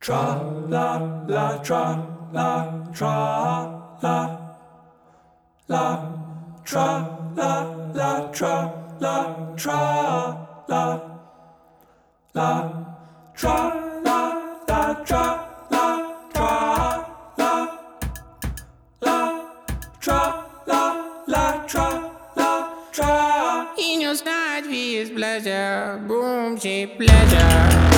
Tra la la tra la tra la la tra la la tra la tra la la tra la la tra la tra la la tra la la tra la tra. In your side, we is pleasure, boom, she pleasure.